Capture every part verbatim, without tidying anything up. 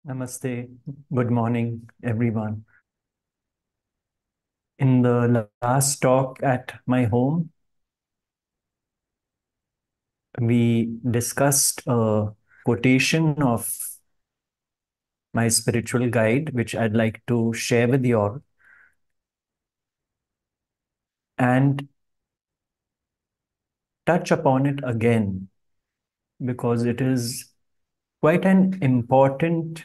Namaste. Good morning, everyone. In the last talk at my home, we discussed a quotation of my spiritual guide, which I'd like to share with you all, and touch upon it again because it is quite an important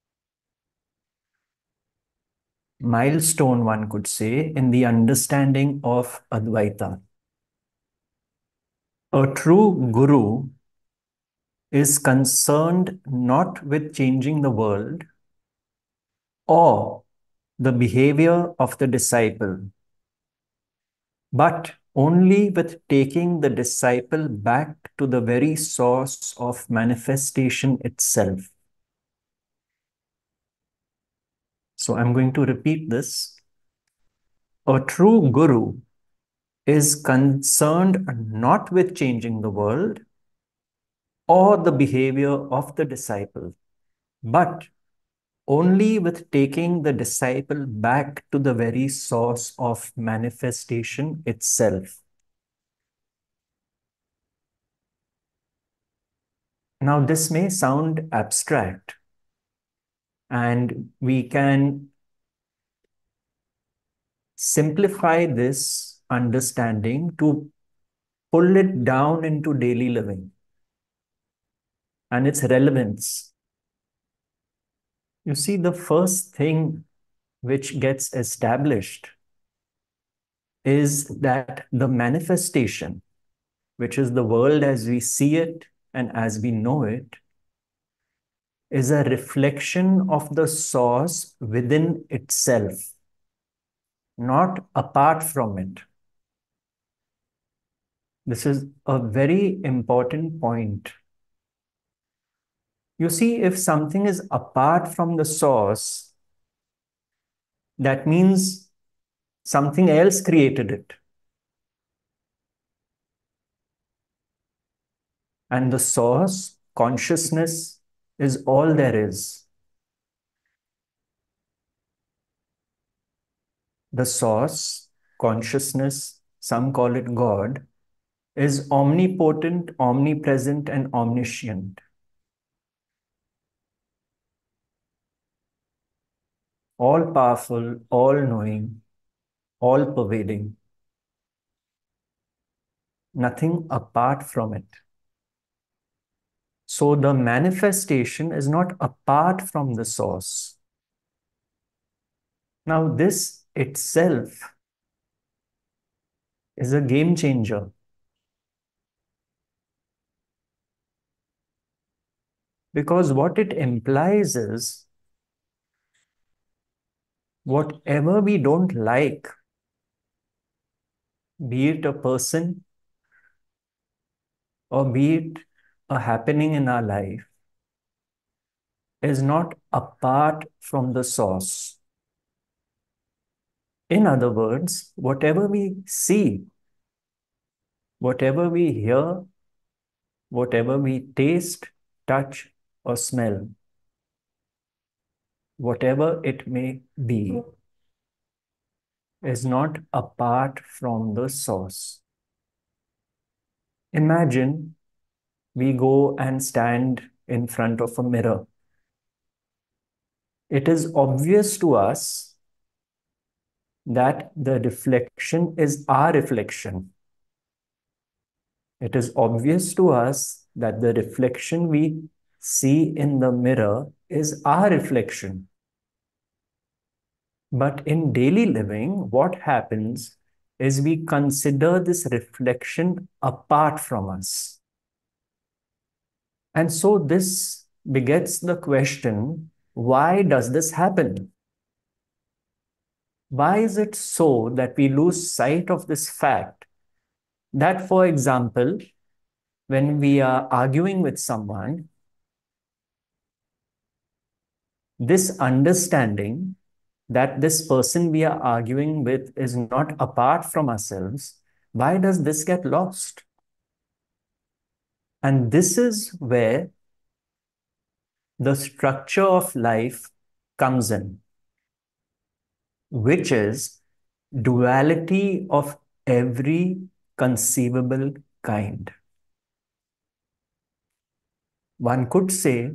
milestone, one could say, in the understanding of Advaita. A true guru is concerned not with changing the world or the behavior of the disciple, but only with taking the disciple back to the very source of manifestation itself. So I'm going to repeat this. A true guru is concerned not with changing the world or the behavior of the disciple, but only with taking the disciple back to the very source of manifestation itself. Now, this may sound abstract, and we can simplify this understanding to pull it down into daily living and its relevance. You see, the first thing which gets established is that the manifestation, which is the world as we see it and as we know it, is a reflection of the source within itself, not apart from it. This is a very important point. You see, if something is apart from the source, that means something else created it. And the source, consciousness, is all there is. The source, consciousness, some call it God, is omnipotent, omnipresent, and omniscient. All powerful, all knowing, all pervading. Nothing apart from it. So the manifestation is not apart from the source. Now, this itself is a game changer. Because what it implies is whatever we don't like, be it a person or be it a happening in our life, is not apart from the source. In other words, whatever we see, whatever we hear, whatever we taste, touch, or smell, whatever it may be, is not apart from the source. Imagine we go and stand in front of a mirror. It is obvious to us that the reflection is our reflection. It is obvious to us that the reflection we see in the mirror is our reflection. But in daily living, what happens is we consider this reflection apart from us. And so this begets the question, why does this happen? Why is it so that we lose sight of this fact that, for example, when we are arguing with someone, this understanding that this person we are arguing with is not apart from ourselves, why does this get lost? And this is where the structure of life comes in, which is duality of every conceivable kind. One could say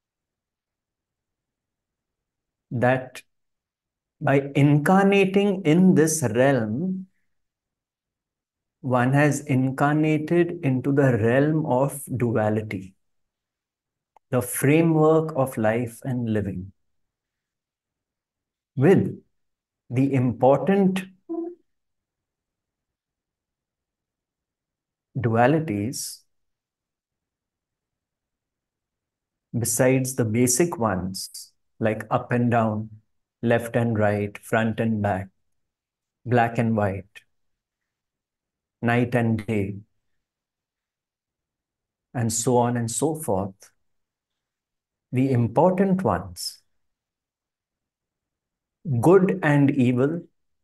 that by incarnating in this realm, one has incarnated into the realm of duality, the framework of life and living, with the important dualities besides the basic ones like up and down, left and right, front and back, black and white, night and day, and so on and so forth. The important ones, good and evil,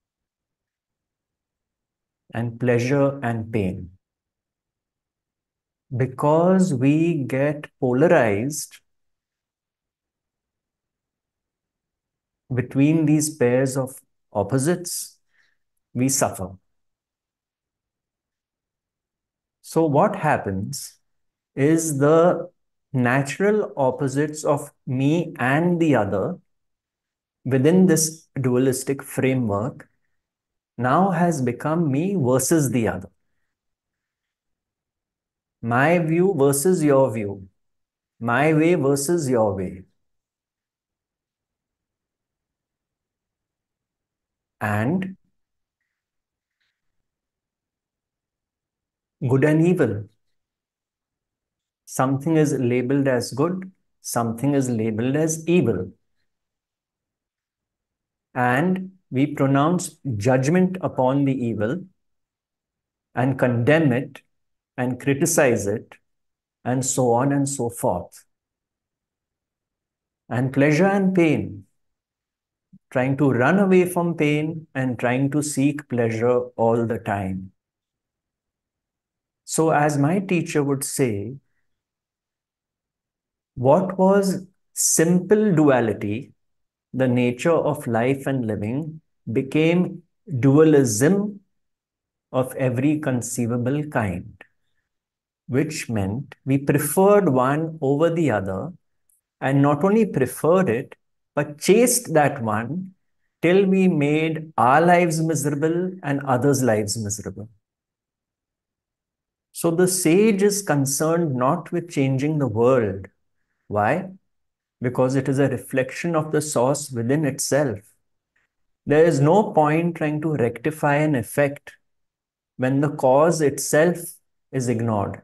and pleasure and pain. Because we get polarized between these pairs of opposites, we suffer. So, what happens is the natural opposites of me and the other within this dualistic framework now has become me versus the other. My view versus your view. My way versus your way. And good and evil. Something is labeled as good, something is labeled as evil. And we pronounce judgment upon the evil and condemn it and criticize it and so on and so forth. And pleasure and pain, trying to run away from pain and trying to seek pleasure all the time. So, as my teacher would say, what was simple duality, the nature of life and living, became dualism of every conceivable kind, which meant we preferred one over the other, and not only preferred it, but chased that one till we made our lives miserable and others' lives miserable. So the sage is concerned not with changing the world. Why? Because it is a reflection of the source within itself. There is no point trying to rectify an effect when the cause itself is ignored.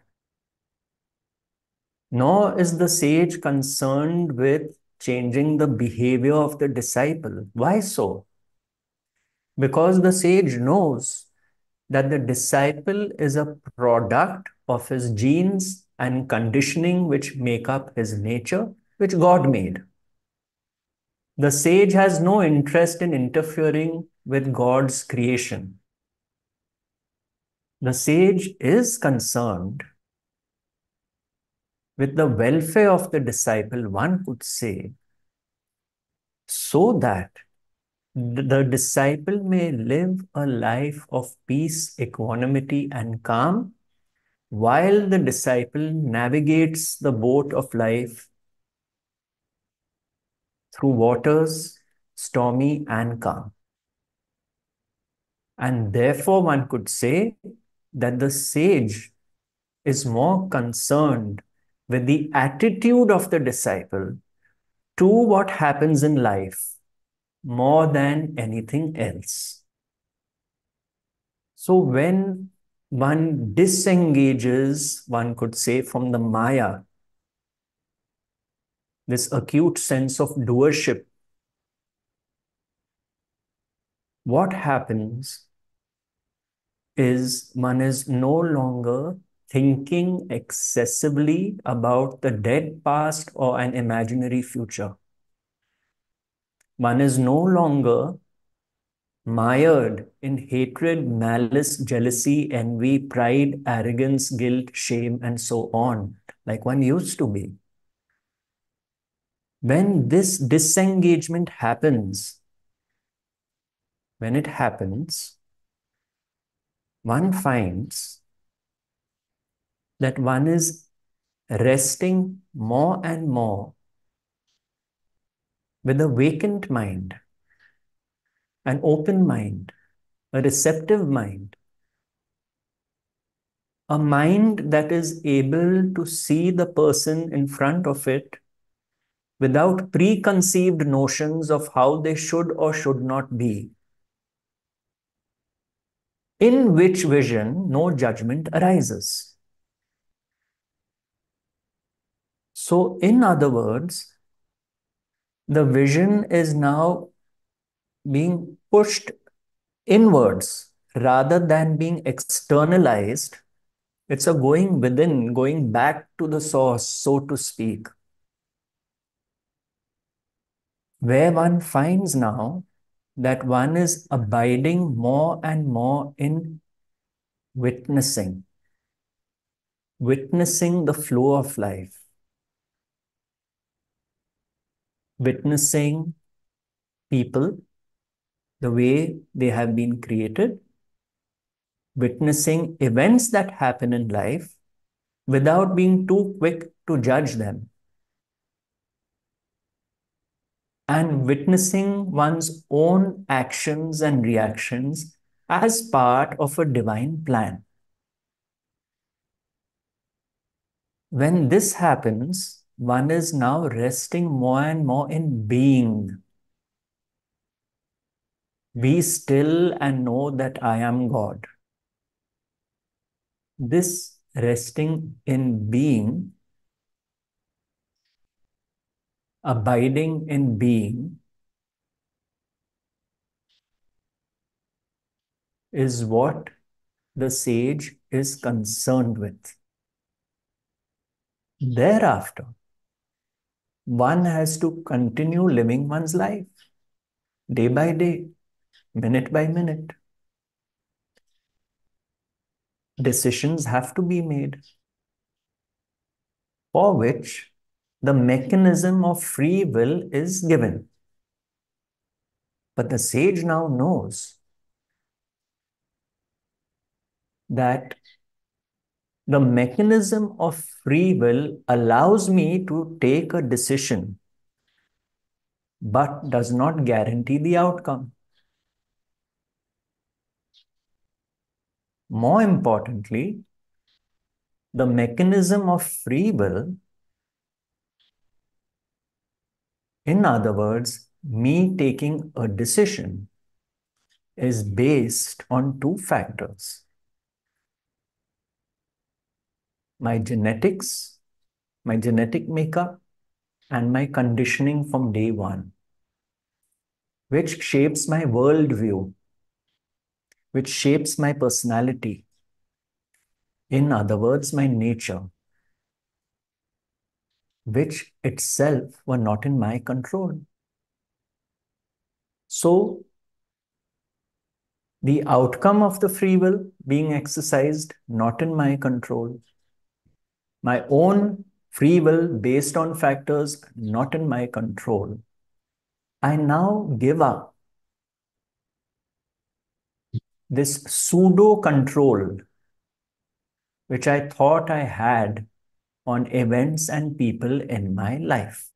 Nor is the sage concerned with changing the behavior of the disciple. Why so? Because the sage knows that the disciple is a product of his genes and conditioning which make up his nature, which God made. The sage has no interest in interfering with God's creation. The sage is concerned with the welfare of the disciple, one could say, so that the disciple may live a life of peace, equanimity, and calm, while the disciple navigates the boat of life through waters stormy and calm. And therefore, one could say that the sage is more concerned with the attitude of the disciple to what happens in life more than anything else. So when one disengages, one could say, from the Maya, this acute sense of doership, what happens is one is no longer thinking excessively about the dead past or an imaginary future. One is no longer mired in hatred, malice, jealousy, envy, pride, arrogance, guilt, shame, and so on, like one used to be. When this disengagement happens, when it happens, one finds that one is resting more and more with a vacant mind, an open mind, a receptive mind, a mind that is able to see the person in front of it without preconceived notions of how they should or should not be, in which vision no judgment arises. So, in other words, the vision is now being pushed inwards rather than being externalized. It's a going within, going back to the source, so to speak, where one finds now that one is abiding more and more in witnessing, witnessing the flow of life, witnessing people the way they have been created, witnessing events that happen in life without being too quick to judge them, and witnessing one's own actions and reactions as part of a divine plan. When this happens, one is now resting more and more in being. Be still and know that I am God. This resting in being, abiding in being, is what the sage is concerned with. Thereafter, one has to continue living one's life day by day, minute by minute. Decisions have to be made, for which the mechanism of free will is given. But the sage now knows that the mechanism of free will allows me to take a decision, but does not guarantee the outcome. More importantly, the mechanism of free will, in other words, me taking a decision, is based on two factors: my genetics, my genetic makeup, and my conditioning from day one, which shapes my worldview, which shapes my personality. In other words, my nature, which itself were not in my control. So, the outcome of the free will being exercised, not in my control. My own free will based on factors not in my control. I now give up this pseudo control which I thought I had on events and people in my life.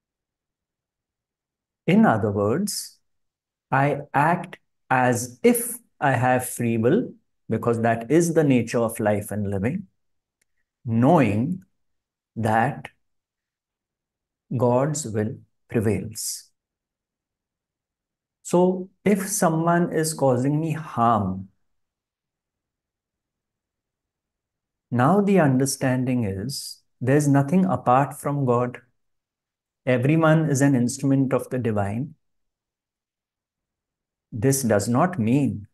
In other words, I act as if I have free will, because that is the nature of life and living, knowing that God's will prevails. So if someone is causing me harm, now the understanding is there's nothing apart from God. Everyone is an instrument of the divine. This does not mean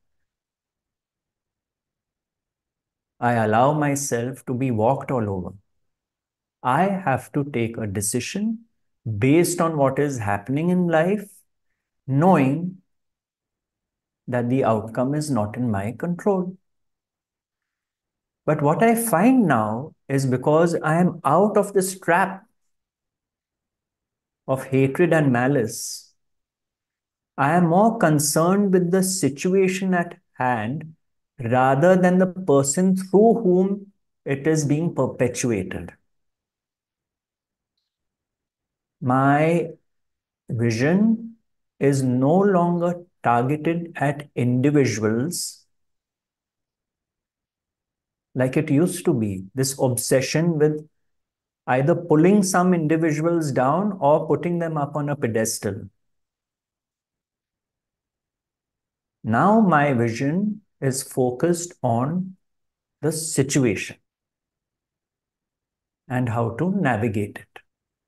I allow myself to be walked all over. I have to take a decision based on what is happening in life, knowing that the outcome is not in my control. But what I find now is, because I am out of this trap of hatred and malice. I am more concerned with the situation at hand rather than the person through whom it is being perpetuated. My vision is no longer targeted at individuals like it used to be. This obsession with either pulling some individuals down or putting them up on a pedestal. Now my vision is focused on the situation and how to navigate it.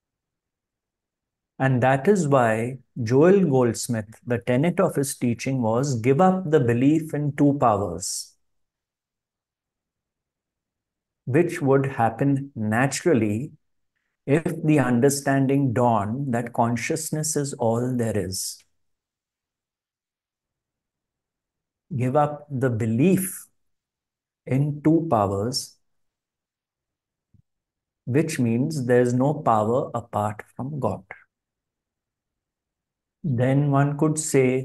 And that is why Joel Goldsmith, the tenet of his teaching was give up the belief in two powers, which would happen naturally if the understanding dawned that consciousness is all there is. Give up the belief in two powers, which means there is no power apart from God. Then one could say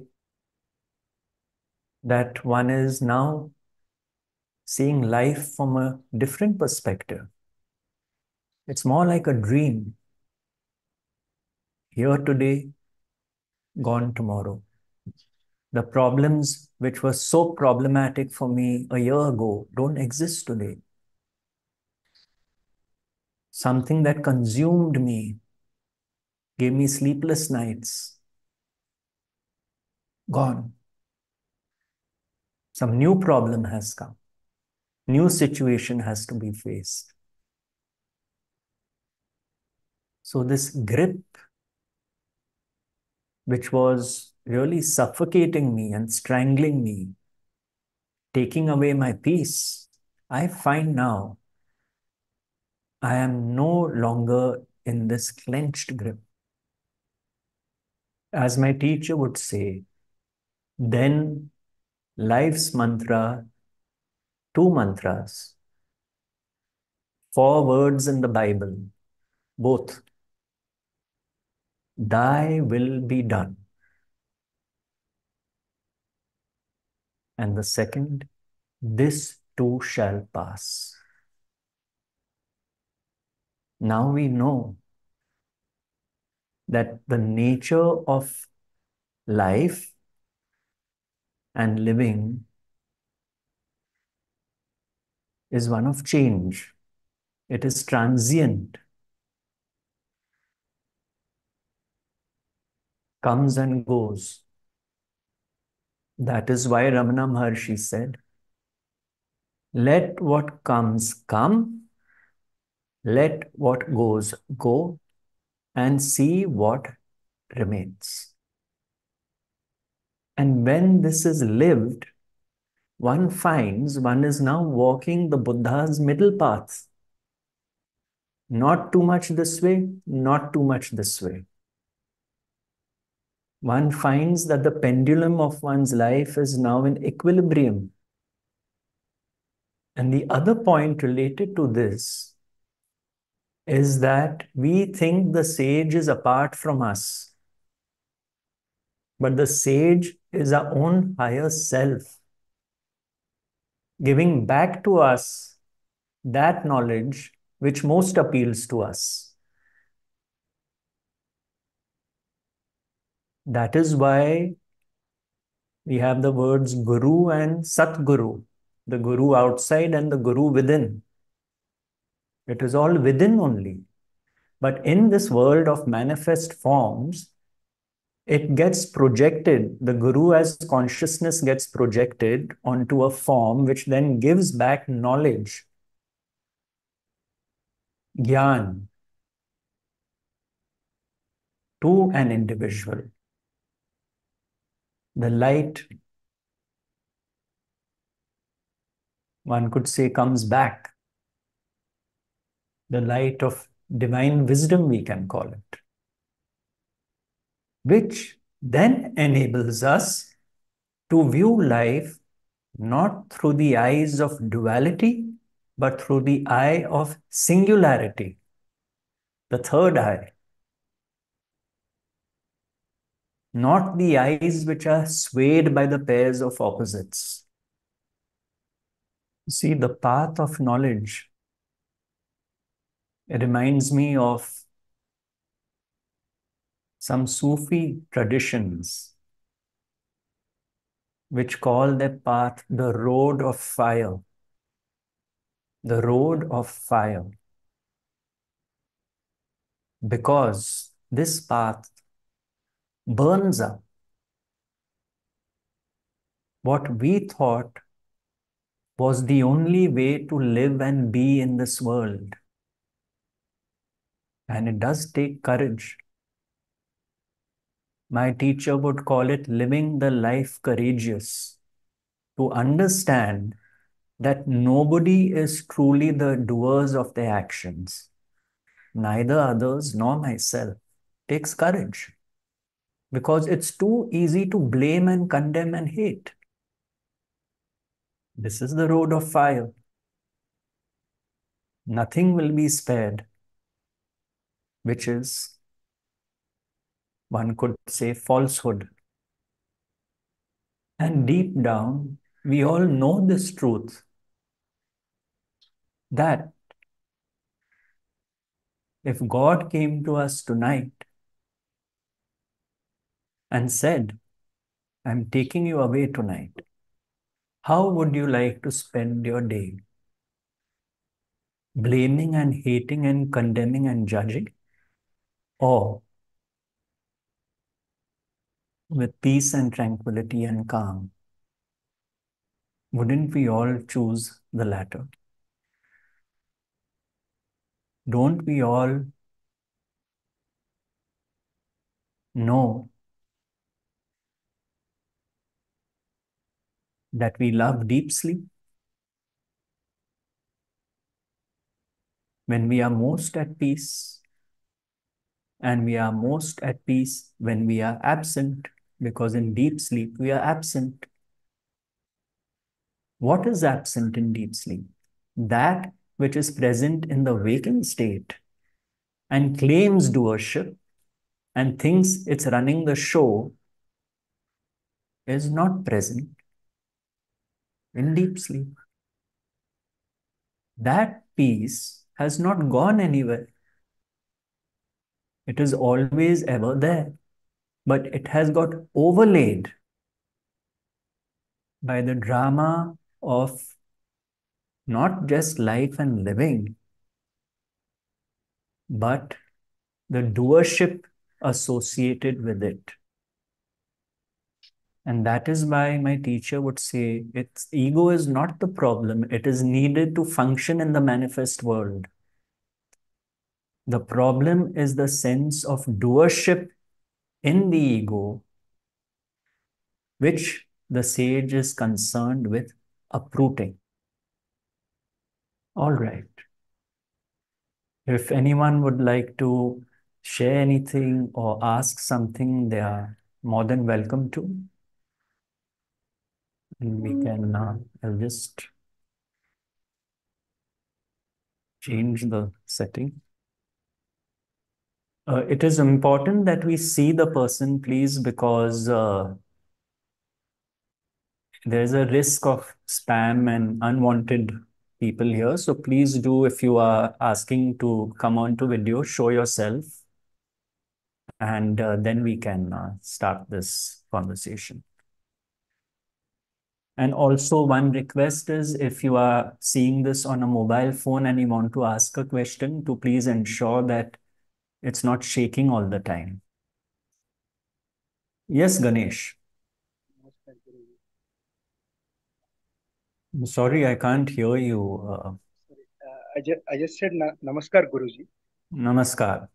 that one is now seeing life from a different perspective. It's more like a dream. Here today, gone tomorrow. The problems which were so problematic for me a year ago don't exist today. Something that consumed me, gave me sleepless nights, gone. Some new problem has come. New situation has to be faced. So this grip, which was really suffocating me and strangling me, taking away my peace, I find now I am no longer in this clenched grip. As my teacher would say, then life's mantra, two mantras, four words in the Bible, both, thy will be done. And the second, this too shall pass. Now we know that the nature of life and living is one of change. It is transient, comes and goes. That is why Ramana Maharshi said, let what comes come, let what goes go, and see what remains. And when this is lived, one finds one is now walking the Buddha's middle path. Not too much this way, not too much this way. One finds that the pendulum of one's life is now in equilibrium. And the other point related to this is that we think the sage is apart from us. But the sage is our own higher self, giving back to us that knowledge which most appeals to us. That is why we have the words Guru and Satguru, the Guru outside and the Guru within. It is all within only. But in this world of manifest forms, it gets projected. The Guru as consciousness gets projected onto a form which then gives back knowledge, Gyan, to an individual. The light, one could say, comes back. The light of divine wisdom, we can call it, which then enables us to view life not through the eyes of duality, but through the eye of singularity, the third eye. not the eyes which are swayed by the pairs of opposites. See, the path of knowledge, it reminds me of some Sufi traditions which call their path the road of fire. The road of fire. Because this path burns up what we thought was the only way to live and be in this world. And it does take courage. My teacher would call it living the life courageous, to understand that nobody is truly the doers of their actions, neither others nor myself. Takes courage because it's too easy to blame and condemn and hate. This is the road of fire. Nothing will be spared, which is, one could say, falsehood. And deep down, we all know this truth that if God came to us tonight and said, I'm taking you away tonight, how would you like to spend your day? Blaming and hating and condemning and judging? Or with peace and tranquility and calm? Wouldn't we all choose the latter? Don't we all know that we love deep sleep? When we are most at peace, and we are most at peace when we are absent, because in deep sleep we are absent. What is absent in deep sleep? That which is present in the waking state and claims doership and thinks it's running the show is not present in deep sleep. That peace has not gone anywhere. It is always ever there, but it has got overlaid by the drama of not just life and living, but the doership associated with it. And that is why my teacher would say, its ego is not the problem. It is needed to function in the manifest world. The problem is the sense of doership in the ego, which the sage is concerned with uprooting. All right. If anyone would like to share anything or ask something, they are more than welcome to. And we can, uh, I'll just change the setting. Uh, it is important that we see the person, please, because uh, there's a risk of spam and unwanted people here. So please do, if you are asking to come on to video, show yourself, and uh, then we can uh, start this conversation. And also one request is, if you are seeing this on a mobile phone and you want to ask a question, to please ensure that it's not shaking all the time. Yes, Ganesh. I'm sorry, I can't hear you. Uh, Uh, I, ju- I just said na- Namaskar, Guruji. Namaskar.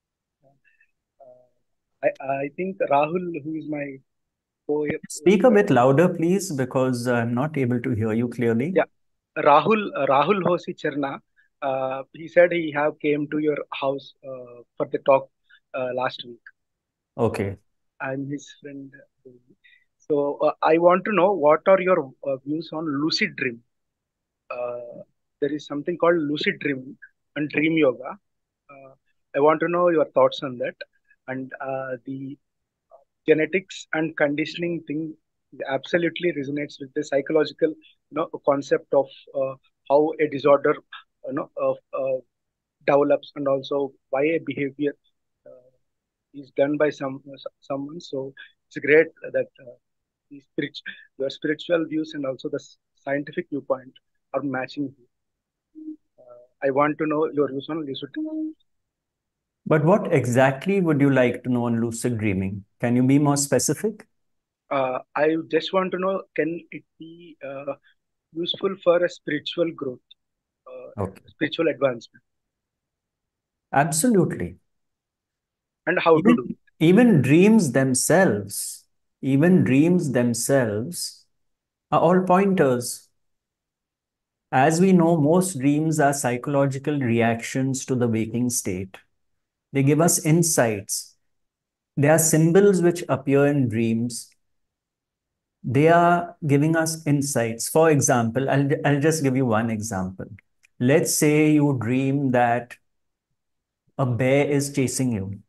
Uh, I, I think Rahul, who is my co Speak a bit louder, please, because I'm not able to hear you clearly. yeah, Rahul uh, Rahul Hosi Cherna, uh, he said he have came to your house uh, for the talk uh, last week. Okay. I'm his friend. uh, So uh, I want to know what are your uh, views on lucid dream? Uh, there is something called lucid dreaming and dream yoga. Uh, I want to know your thoughts on that. And uh, the genetics and conditioning thing absolutely resonates with the psychological, you know, concept of uh, how a disorder, you know, uh, uh, develops, and also why a behavior uh, is done by some someone. So it's great that uh, the spirit, your spiritual views and also the s- scientific viewpoint are matching. Uh, I want to know your views on lucid. But what exactly would you like to know on lucid dreaming? Can you be more specific? Uh, I just want to know, can it be uh, useful for a spiritual growth, uh, Okay. spiritual advancement, Absolutely. and how to Even, do it? even dreams themselves, even dreams themselves are all pointers. As we know, most dreams are psychological reactions to the waking state. They give us insights. They are symbols which appear in dreams. They are giving us insights. For example, I'll, I'll just give you one example. Let's say you dream that a bear is chasing you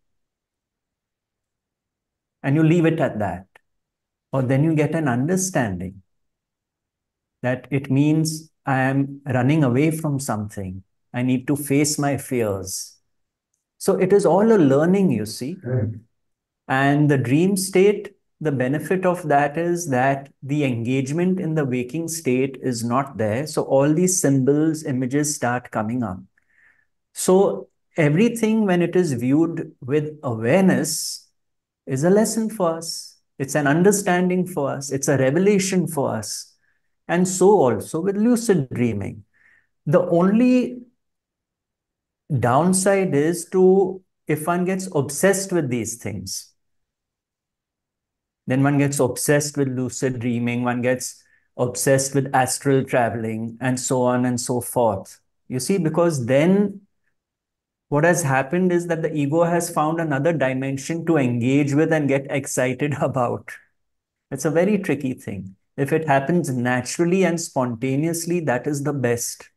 and you leave it at that. Or then you get an understanding that it means I am running away from something. I need to face my fears. So it is all a learning, you see. Mm. And the dream state, the benefit of that is that the engagement in the waking state is not there. So all these symbols, images start coming up. So everything, when it is viewed with awareness, is a lesson for us. It's an understanding for us. It's a revelation for us. And so also with lucid dreaming. The only downside is to if one gets obsessed with these things, then one gets obsessed with lucid dreaming, one gets obsessed with astral traveling, and so on and so forth. You see, because then what has happened is that the ego has found another dimension to engage with and get excited about. It's a very tricky thing. If it happens naturally and spontaneously, that is the best.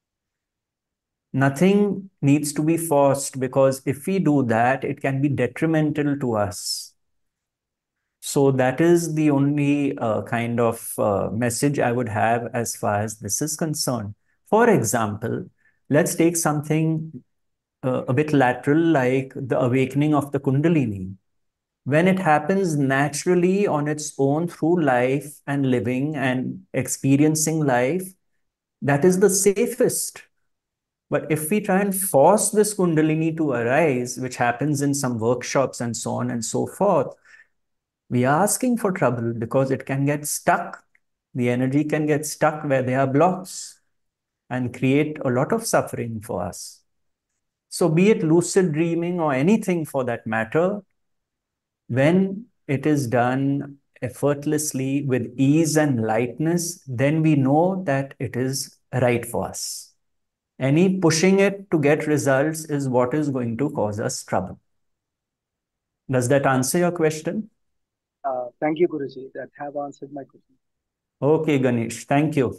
Nothing needs to be forced because if we do that, it can be detrimental to us. So that is the only uh, kind of uh, message I would have as far as this is concerned. For example, let's take something uh, a bit lateral, like the awakening of the Kundalini. When it happens naturally on its own through life and living and experiencing life, that is the safest. But if we try and force this Kundalini to arise, which happens in some workshops and so on and so forth, we are asking for trouble because it can get stuck. The energy can get stuck where there are blocks and create a lot of suffering for us. So, be it lucid dreaming or anything for that matter, when it is done effortlessly with ease and lightness, then we know that it is right for us. Any pushing it to get results is what is going to cause us trouble. Does that answer your question? Uh, thank you, Guruji, that have answered my question. Okay, Ganesh, thank you.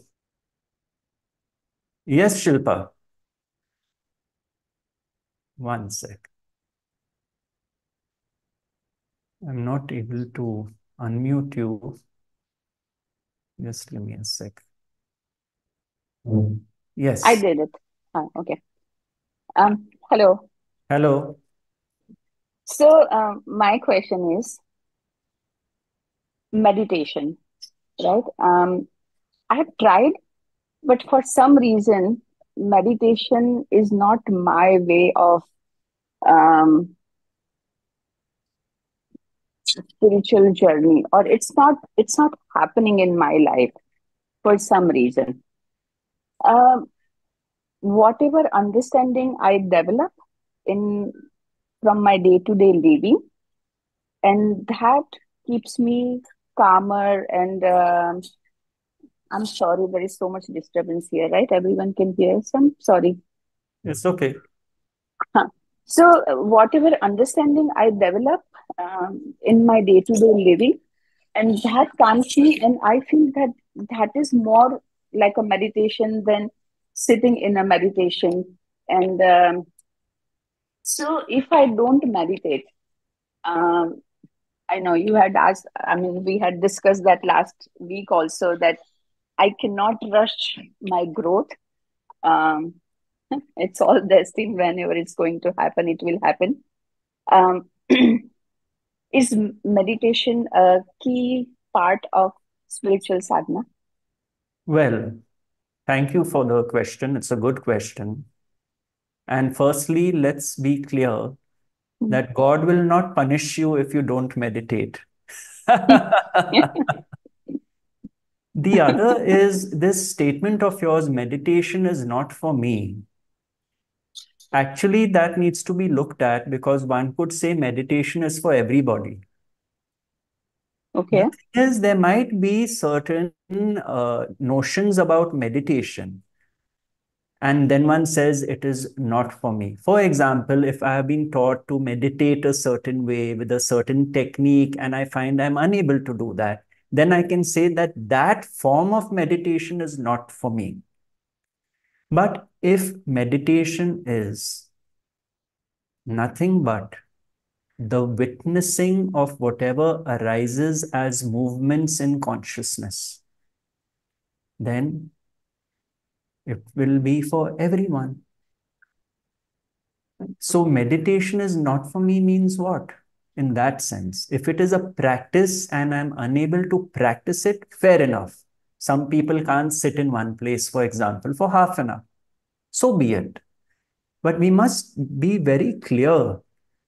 Yes, Shilpa. One sec. I'm not able to unmute you. Just give me a sec. I Yes. did it. Ah, okay. Um, hello. Hello. So, um, my question is meditation, right? Um, I have tried, but for some reason, meditation is not my way of um, spiritual journey, or it's not. It's not happening in my life for some reason. Um, whatever understanding I develop in from my day-to-day living, and that keeps me calmer and um, I'm sorry, there is so much disturbance here, right? Everyone can hear some. Sorry. It's okay. Huh. So, uh, whatever understanding I develop um, in my day-to-day living, and that calms me, and I feel that that is more like a meditation than sitting in a meditation. And um, so, if I don't meditate, um, I know you had asked, I mean, we had discussed that last week also, that I cannot rush my growth. Um, it's all destined. Whenever it's going to happen, it will happen. Um, is m- meditation a key part of spiritual sadhana? Well, thank you for the question. It's a good question. And firstly, let's be clear Mm. that God will not punish you if you don't meditate. The other is this statement of yours, meditation is not for me. Actually, that needs to be looked at because one could say meditation is for everybody. The Okay. thing is, there might be certain uh, notions about meditation, and then one says it is not for me. For example, if I have been taught to meditate a certain way with a certain technique, and I find I'm unable to do that, then I can say that that form of meditation is not for me. But if meditation is nothing but the witnessing of whatever arises as movements in consciousness, then it will be for everyone. So, meditation is not for me means what? In that sense, if it is a practice and I'm unable to practice it, fair enough. Some people can't sit in one place, for example, for half an hour. So be it. But we must be very clear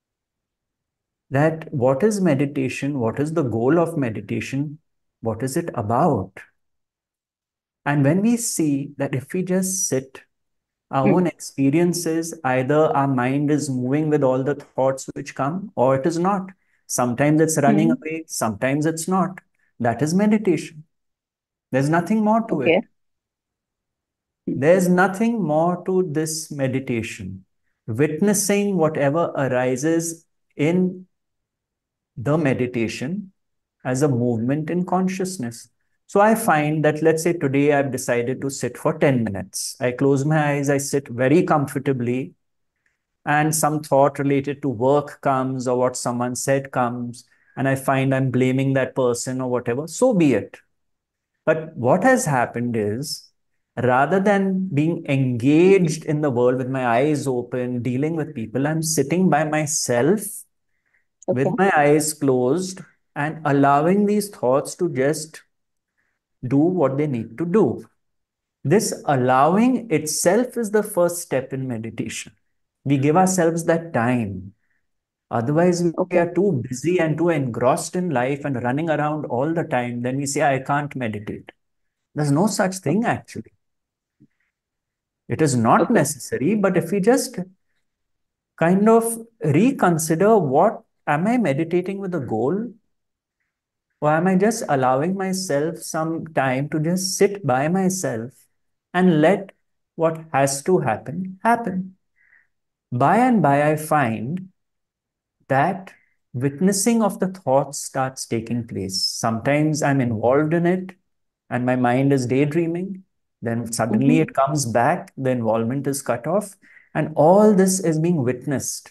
that what is meditation? What is the goal of meditation? What is it about? And when we see that if we just sit, our Mm. own experiences, either our mind is moving with all the thoughts which come, or it is not. Sometimes it's running Mm. away, sometimes it's not. That is meditation. There's nothing more to Okay. it. Mm. There's nothing more to this meditation. Witnessing whatever arises in the meditation as a movement in consciousness. So I find that, let's say today I've decided to sit for ten minutes. I close my eyes, I sit very comfortably, and some thought related to work comes or what someone said comes, and I find I'm blaming that person or whatever, so be it. But what has happened is, rather than being engaged in the world with my eyes open, dealing with people, I'm sitting by myself Okay. with my eyes closed and allowing these thoughts to just do what they need to do. This allowing itself is the first step in meditation. We give ourselves that time. Otherwise, we Okay. are too busy and too engrossed in life and running around all the time. Then we say, I can't meditate. There's no such thing, Okay. actually. It is not Okay. necessary, but if we just kind of reconsider, what am I meditating with a goal? Or am I just allowing myself some time to just sit by myself and let what has to happen happen? By and by, I find that witnessing of the thoughts starts taking place. Sometimes I'm involved in it and my mind is daydreaming. Then suddenly Mm-hmm. it comes back, the involvement is cut off, and all this is being witnessed.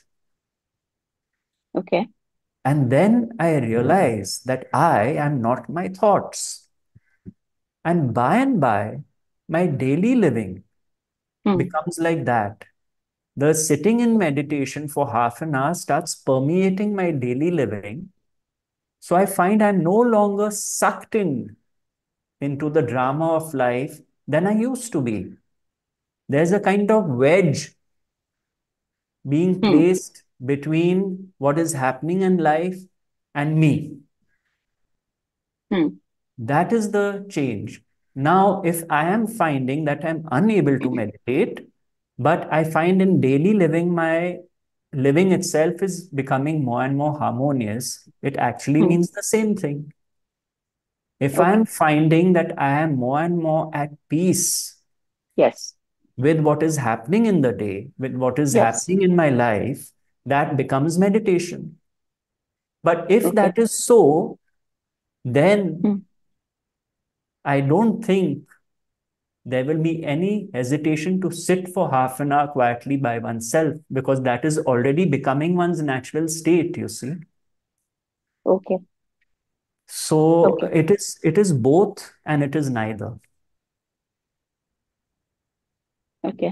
Okay. And then I realize that I am not my thoughts. And by and by, my daily living Mm. becomes like that. The sitting in meditation for half an hour starts permeating my daily living. So I find I'm no longer sucked in into the drama of life than I used to be. There's a kind of wedge being Mm. placed between what is happening in life and me. Mm. That is the change. Now, if I am finding that I'm unable to meditate, but I find in daily living, my living itself is becoming more and more harmonious, it actually Mm. means the same thing. If I Okay. am finding that I am more and more at peace Yes. with what is happening in the day, with what is Yes. happening in my life, that becomes meditation. But if Okay. that is so, then Mm. I don't think there will be any hesitation to sit for half an hour quietly by oneself because that is already becoming one's natural state, you see. Okay. So Okay. it is it is both and it is neither. Okay.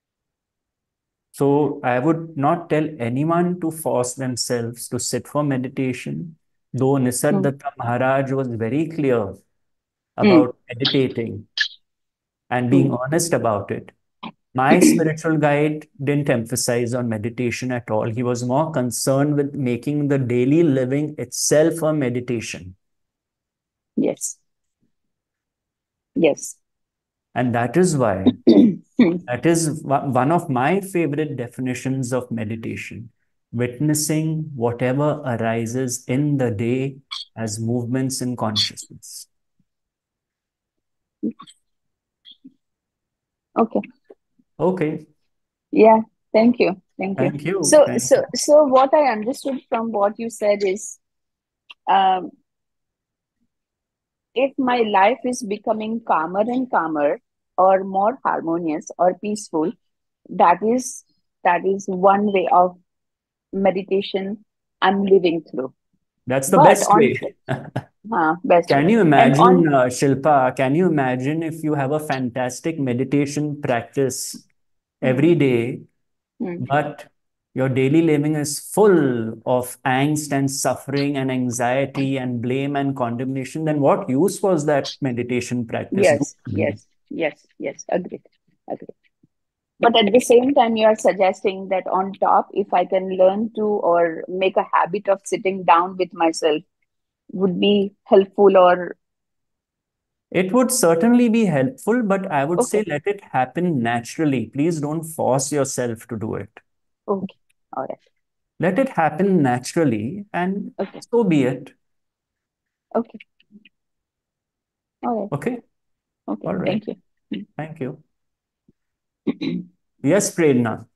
So I would not tell anyone to force themselves to sit for meditation, though Hmm. Nisargadatta Maharaj was very clear Hmm. about meditating and being Hmm. honest about it. My spiritual guide didn't emphasize on meditation at all. He was more concerned with making the daily living itself a meditation. Yes. Yes. And that is why, Hmm. that is one of my favorite definitions of meditation, witnessing whatever arises in the day as movements in consciousness. Okay. Okay. Yeah. Thank you. Thank you. Thank you. So, Thank so, you. so what I understood from what you said is, um, if my life is becoming calmer and calmer, or more harmonious or peaceful, that is that is one way of meditation I'm living through. That's the But best on way. uh, best way. Can you And imagine, on uh, Shilpa, can you imagine if you have a fantastic meditation practice every mm, day, mm, but your daily living is full of angst and suffering and anxiety and blame and condemnation, then what use was that meditation practice yes, doing? yes, yes, yes, agreed, agreed. But at the same time, you are suggesting that on top, if I can learn to or make a habit of sitting down with myself, would be helpful or It would certainly be helpful, but I would say okay, let it happen naturally. Please don't force yourself to do it. okay, all right, Let it happen naturally, and okay, so be it. okay, all right, Okay? okay, All right. thank you. Thank you. Yes, Prerna.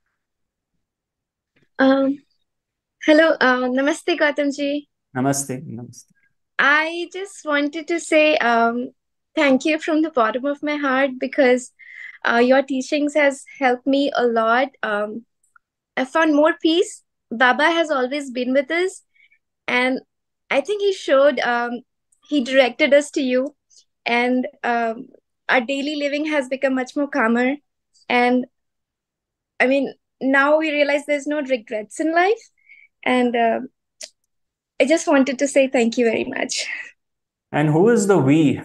Um, Hello, uh, Namaste, Gautam ji. Namaste. Namaste. I just wanted to say um, thank you from the bottom of my heart because uh, your teachings has helped me a lot. Um, I found more peace. Baba has always been with us, and I think he showed, um, he directed us to you, and um, our daily living has become much more calmer. And I mean, now we realize there's no regrets in life, and uh, I just wanted to say thank you very much. And who is the we?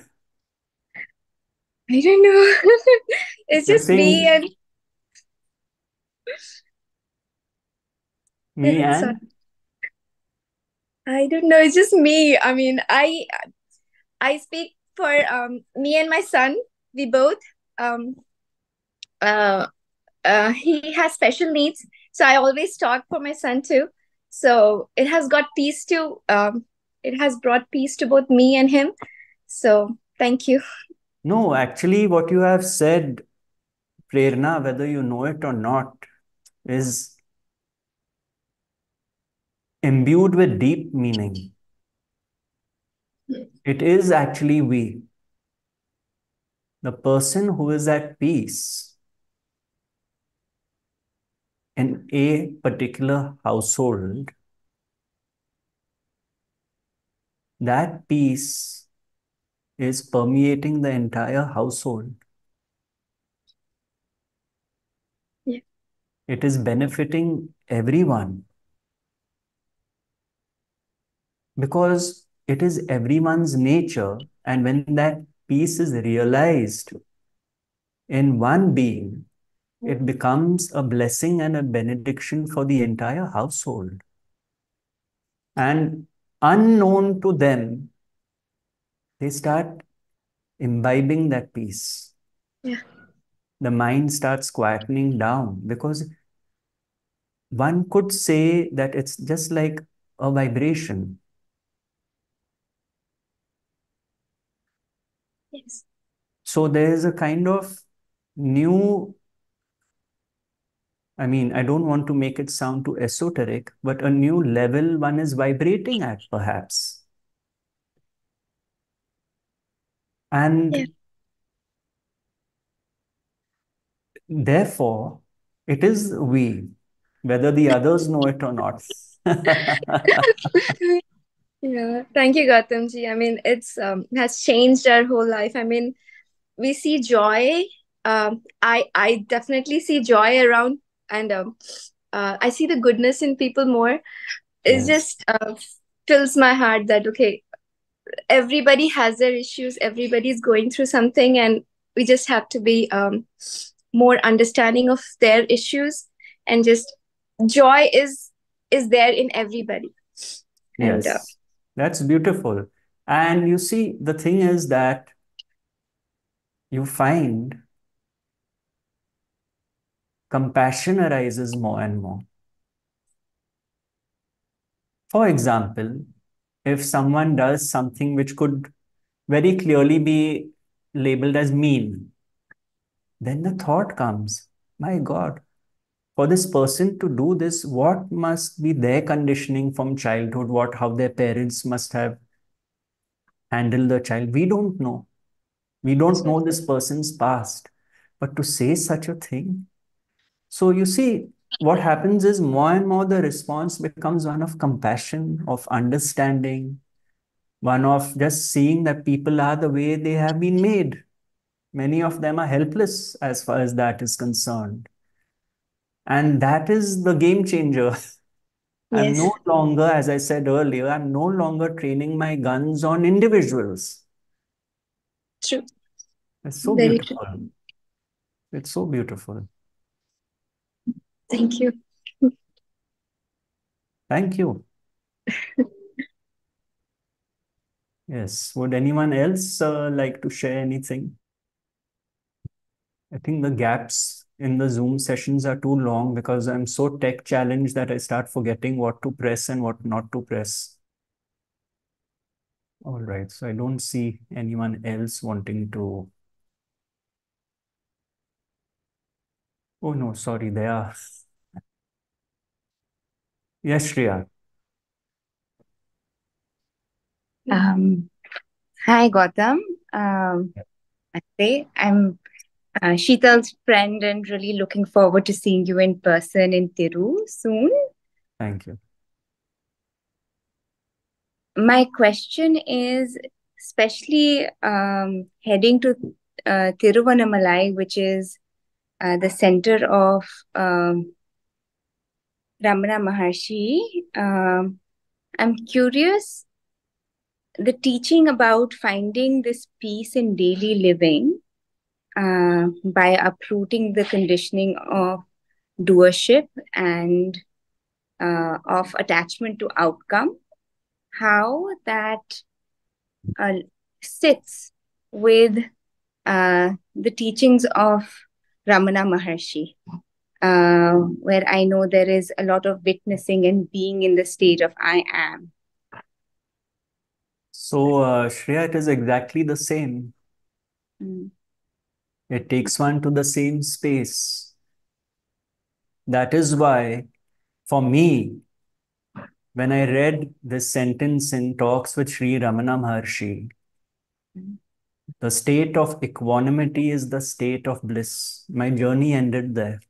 I don't know. It's You're just me saying and me sorry. and? I don't know. It's just me. I mean, I I speak for um me and my son. We both um uh, uh he has special needs, so I always talk for my son too. So it has got peace to um it has brought peace to both me and him. So thank you. No, actually, what you have said, Prerna, whether you know it or not, is imbued with deep meaning. It is actually we. The person who is at peace in a particular household, that peace is permeating the entire household. Yeah. It is benefiting everyone because it is everyone's nature. And when that peace is realized in one being, it becomes a blessing and a benediction for the entire household. And unknown to them, they start imbibing that peace. Yeah. The mind starts quietening down because one could say that it's just like a vibration. Yes. So there is a kind of new, I mean, I don't want to make it sound too esoteric, but a new level one is vibrating at, perhaps. Yeah. And therefore, it is we, whether the others know it or not. Yeah, thank you, Gautam ji. I mean, it's um, has changed our whole life. I mean, we see joy. Um, I I definitely see joy around, and um, uh, I see the goodness in people more. It Yes. just uh, fills my heart that okay, everybody has their issues. Everybody's going through something, and we just have to be um more understanding of their issues, and just joy is is there in everybody. And uh, Yes. That's beautiful. And you see, the thing is that you find compassion arises more and more. For example, if someone does something which could very clearly be labeled as mean, then the thought comes, my God, for this person to do this, what must be their conditioning from childhood? What, how their parents must have handled the child? We don't know. We don't know this person's past. But to say such a thing, so you see, what happens is more and more the response becomes one of compassion, of understanding, one of just seeing that people are the way they have been made. Many of them are helpless as far as that is concerned. And that is the game changer. I'm yes, no longer, as I said earlier, I'm no longer training my guns on individuals. true, It's so very true. beautiful. It's so beautiful. Thank you. Thank you. Yes. Would anyone else uh, like to share anything? I think the gaps in the Zoom sessions are too long because I'm so tech challenged that I start forgetting what to press and what not to press. All right. So I don't see anyone else wanting to. Oh, no, sorry. They are. Yes, Shreya. Um, Hi, Gautam. Um, I say I'm uh, Sheetal's friend and really looking forward to seeing you in person in Thiru soon. Thank you. My question is, especially um, heading to uh, Tiruvannamalai, which is uh, the center of um, Ramana Maharshi. Um, I'm curious the teaching about finding this peace in daily living uh, by uprooting the conditioning of doership and uh, of attachment to outcome, how that uh, sits with uh, the teachings of Ramana Maharshi, uh, where I know there is a lot of witnessing and being in the state of I am. So, uh, Shreya, it is exactly the same. Mm. It takes one to the same space. That is why, for me, when I read this sentence in Talks with Sri Ramana Maharshi, Mm. the state of equanimity is the state of bliss. My journey ended there.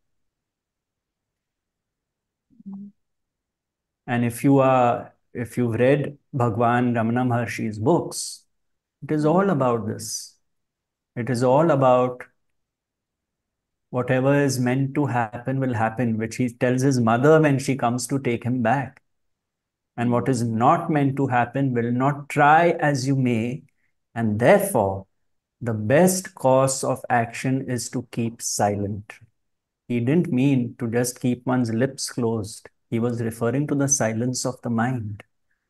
Mm. And if you are, if you've read Bhagwan Ramana Maharshi's books, it is all about this. It is all about whatever is meant to happen will happen, which he tells his mother when she comes to take him back. And what is not meant to happen will not try as you may. And therefore, the best course of action is to keep silent. He didn't mean to just keep one's lips closed. He was referring to the silence of the mind.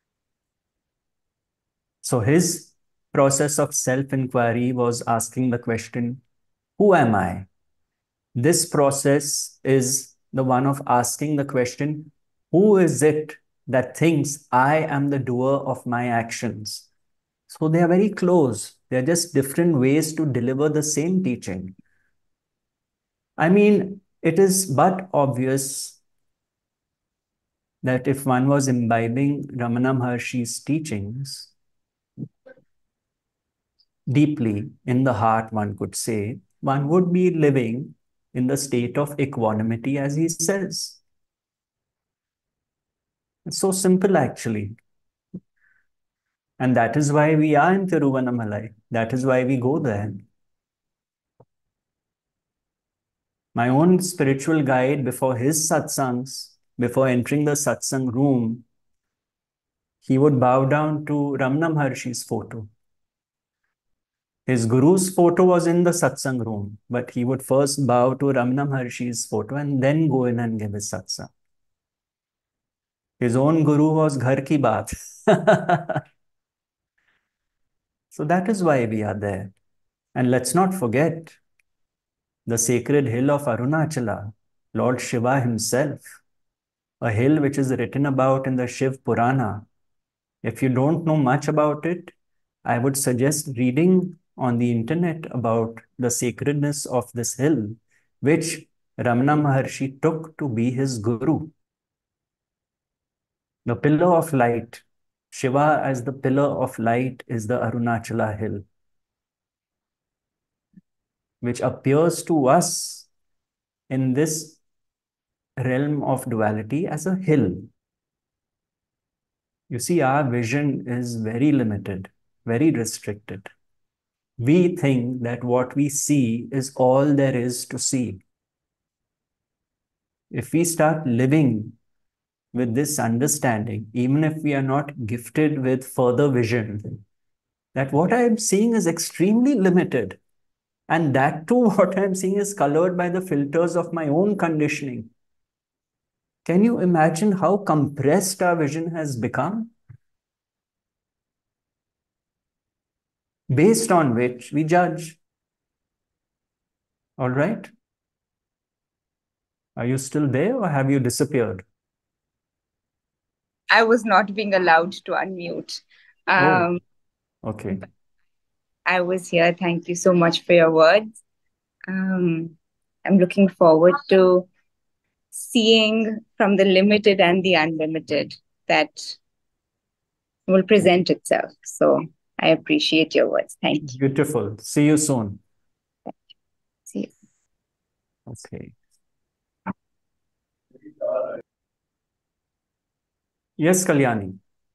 So his process of self-inquiry was asking the question, who am I? This process is the one of asking the question, who is it that thinks I am the doer of my actions? So they are very close. They're just different ways to deliver the same teaching. I mean, it is but obvious that if one was imbibing Ramana Maharshi's teachings deeply in the heart, one could say, one would be living in the state of equanimity, as he says. It's so simple, actually. And that is why we are in Tiruvannamalai. That is why we go there. My own spiritual guide, before his satsangs, before entering the satsang room, he would bow down to Ramana Maharshi's photo. His guru's photo was in the satsang room, but he would first bow to Ramana Maharshi's photo and then go in and give his satsang. His own guru was Ghar Ki Baat. So that is why we are there. And let's not forget the sacred hill of Arunachala, Lord Shiva himself, a hill which is written about in the Shiv Purana. If you don't know much about it, I would suggest reading on the internet about the sacredness of this hill, which Ramana Maharshi took to be his guru. The pillar of light, Shiva as the pillar of light, is the Arunachala hill, which appears to us in this realm of duality as a hill. You see, our vision is very limited, very restricted. We think that what we see is all there is to see. If we start living with this understanding, even if we are not gifted with further vision, that what I am seeing is extremely limited, and that too, what I am seeing is colored by the filters of my own conditioning. Can you imagine how compressed our vision has become? Based on which we judge. All right? Are you still there or have you disappeared? I was not being allowed to unmute. Um, oh, okay. I was here. Thank you so much for your words. Um, I'm looking forward to seeing from the limited and the unlimited that will present itself. So I appreciate your words. Thank you. Beautiful. See you soon. See you. Okay. Yes, Kalyani.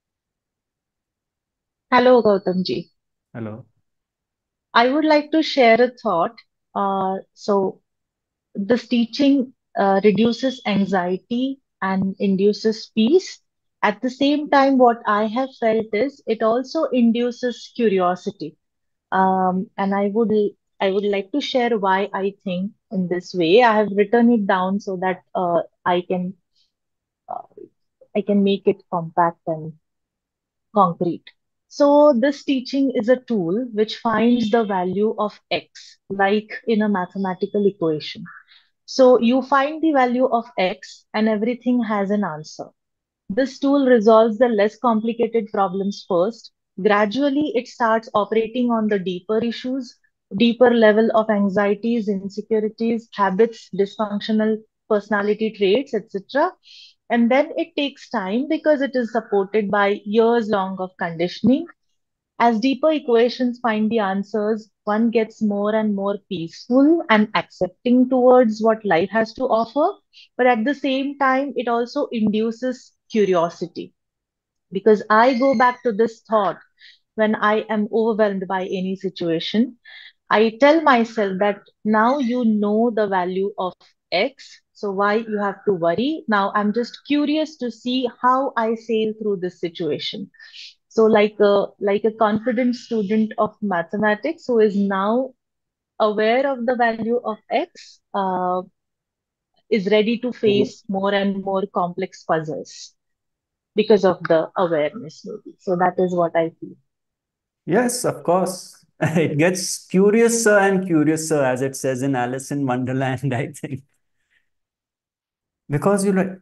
Hello, Gautamji. Hello. I would like to share a thought. Uh, so, this teaching uh, reduces anxiety and induces peace. At the same time, what I have felt is it also induces curiosity. Um, and I would I would like to share why I think in this way. I have written it down so that uh, I can uh, I can make it compact and concrete. So this teaching is a tool which finds the value of x, like in a mathematical equation. So you find the value of x and everything has an answer. This tool resolves the less complicated problems first. Gradually, it starts operating on the deeper issues, deeper level of anxieties, insecurities, habits, dysfunctional personality traits, et cetera. And then it takes time because it is supported by years long of conditioning. As deeper equations find the answers, one gets more and more peaceful and accepting towards what life has to offer. But at the same time, it also induces curiosity because I go back to this thought when I am overwhelmed by any situation. I tell myself that now you know the value of X, so why you have to worry? Now I'm just curious to see how I sail through this situation. So like a like a confident student of mathematics who is now aware of the value of X, uh, is ready to face more and more complex puzzles because of the awareness maybe. So that is what I feel. Yes, of course. It gets curiouser and curiouser, as it says in Alice in Wonderland, I think. Because you like,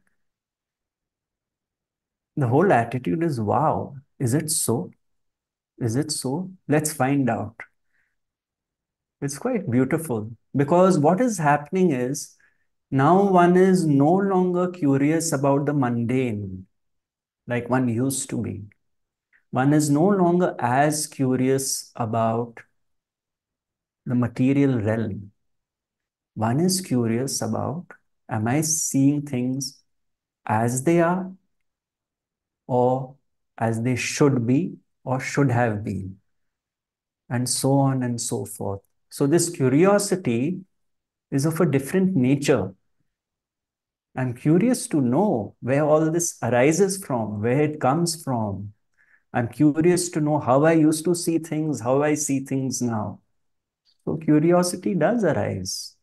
the whole attitude is, wow, is it so? Is it so? Let's find out. It's quite beautiful because what is happening is now one is no longer curious about the mundane like one used to be. One is no longer as curious about the material realm. One is curious about, am I seeing things as they are or as they should be or should have been, and so on and so forth. So this curiosity is of a different nature. I'm curious to know where all this arises from, where it comes from. I'm curious to know how I used to see things, how I see things now. So curiosity does arise.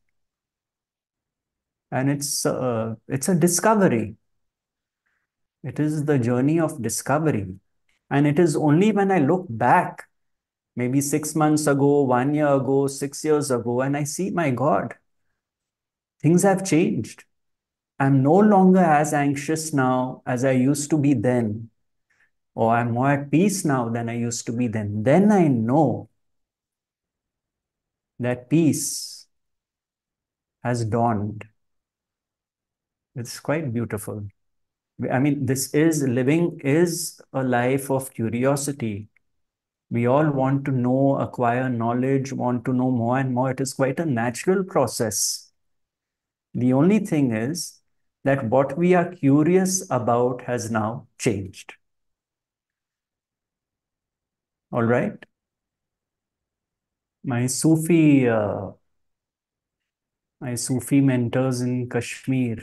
And it's, uh, it's a discovery. It is the journey of discovery. And it is only when I look back, maybe six months ago, one year ago, six years ago, and I see, my God, things have changed. I'm no longer as anxious now as I used to be then, or I'm more at peace now than I used to be then. Then I know that peace has dawned. It's quite beautiful. I mean, this is living is a life of curiosity. We all want to know, acquire knowledge, want to know more and more. It is quite a natural process. The only thing is that what we are curious about has now changed. All right. My Sufi, uh, my Sufi mentors in Kashmir,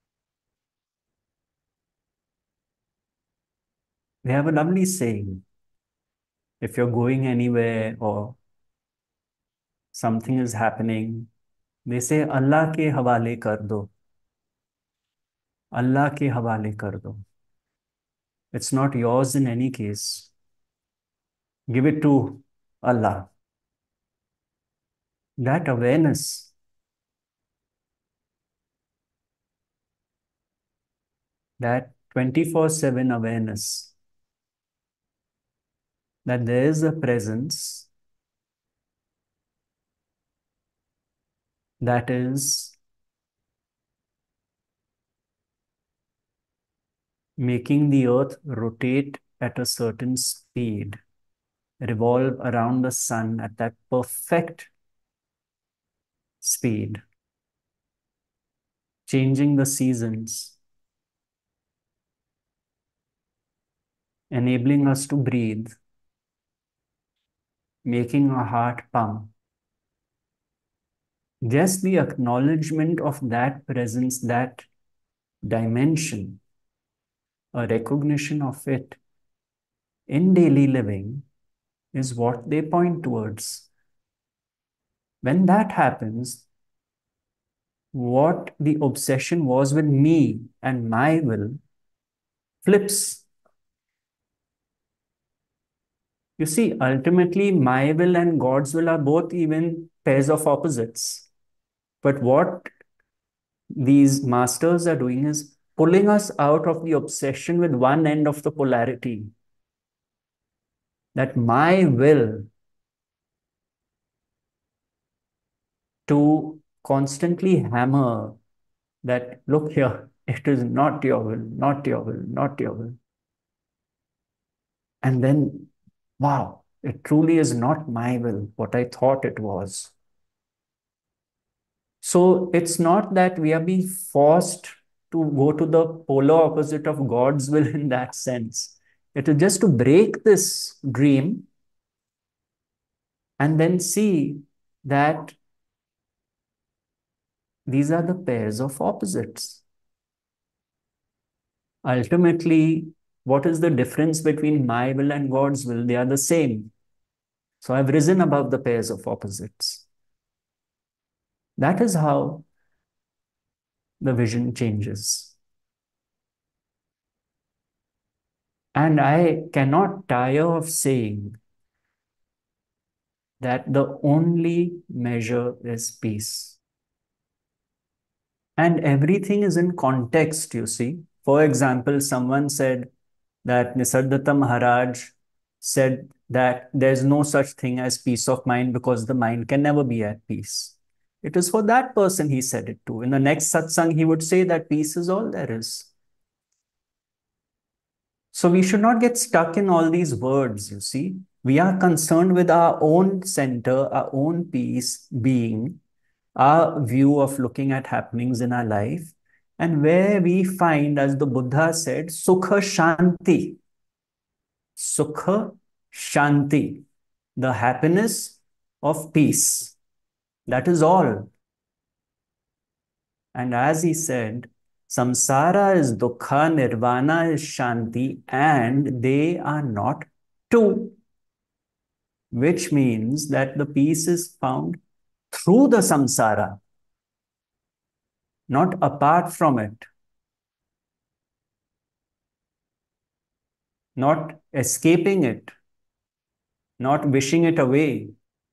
they have a lovely saying. If you're going anywhere or something is happening, they say, Allah ke hawale kar do. Allah ke hawale kar do. It's not yours in any case. Give it to Allah. That awareness, that twenty-four seven awareness, that there is a presence that is making the earth rotate at a certain speed, revolve around the sun at that perfect speed, changing the seasons, enabling us to breathe, making our heart pump. Just the acknowledgement of that presence, that dimension, a recognition of it in daily living is what they point towards. When that happens, what the obsession was with me and my will flips. You see, ultimately, my will and God's will are both even pairs of opposites. But what these masters are doing is pulling us out of the obsession with one end of the polarity. That my will to constantly hammer that, look here, it is not your will, not your will, not your will. And then, wow, it truly is not my will, what I thought it was. So it's not that we are being forced to go to the polar opposite of God's will in that sense. It is just to break this dream and then see that these are the pairs of opposites. Ultimately, what is the difference between my will and God's will? They are the same. So I've risen above the pairs of opposites. That is how the vision changes. And I cannot tire of saying that the only measure is peace. And everything is in context, you see. For example, someone said that Nisargadatta Maharaj said that there's no such thing as peace of mind because the mind can never be at peace. It is for that person he said it to. In the next satsang, he would say that peace is all there is. So we should not get stuck in all these words, you see. We are concerned with our own center, our own peace, being, our view of looking at happenings in our life, and where we find, as the Buddha said, Sukha Shanti. Sukha Shanti, the happiness of peace. That is all. And as he said, samsara is dukkha, nirvana is shanti, and they are not two, which means that the peace is found through the samsara, not apart from it, not escaping it, not wishing it away.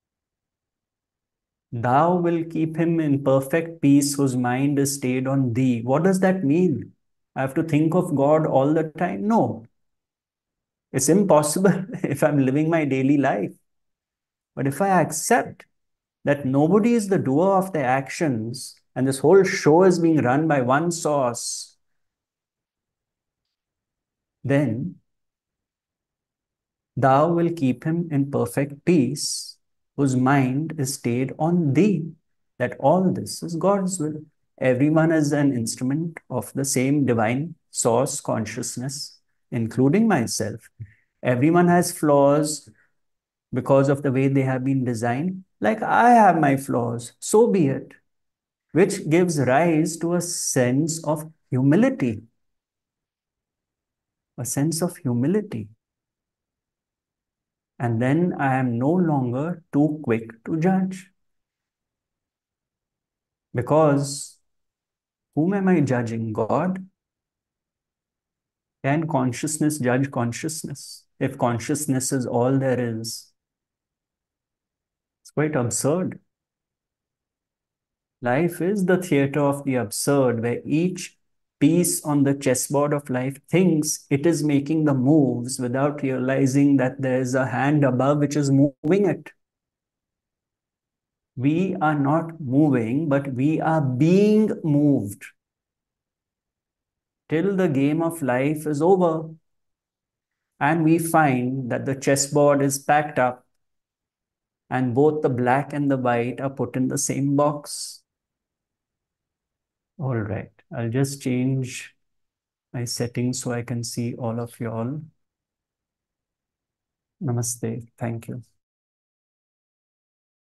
Thou will keep him in perfect peace whose mind is stayed on thee. What does that mean? I have to think of God all the time? No, it's impossible if I'm living my daily life. But if I accept that nobody is the doer of their actions and this whole show is being run by one source, then thou will keep him in perfect peace whose mind is stayed on thee. That all this is God's will. Everyone is an instrument of the same divine source consciousness, including myself. Everyone has flaws because of the way they have been designed. Like I have my flaws, so be it, which gives rise to a sense of humility. A sense of humility. And then I am no longer too quick to judge. Because whom am I judging? God? Can consciousness judge consciousness? If consciousness is all there is, it's quite absurd. Life is the theater of the absurd, where each piece on the chessboard of life thinks it is making the moves without realizing that there is a hand above which is moving it. We are not moving, but we are being moved till the game of life is over. And we find that the chessboard is packed up and both the black and the white are put in the same box. All right, I'll just change my settings so I can see all of you all. Namaste. Thank you.